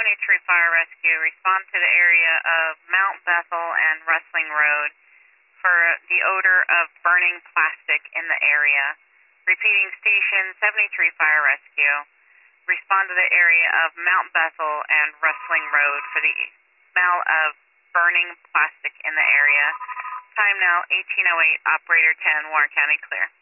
73 Fire Rescue, respond to the area of Mount Bethel and Rustling Road for the odor of burning plastic in the area. Repeating, station 73 Fire Rescue, respond to the area of Mount Bethel and Rustling Road for the smell of burning plastic in the area. Time now 18:08, operator 10, Warren County clear.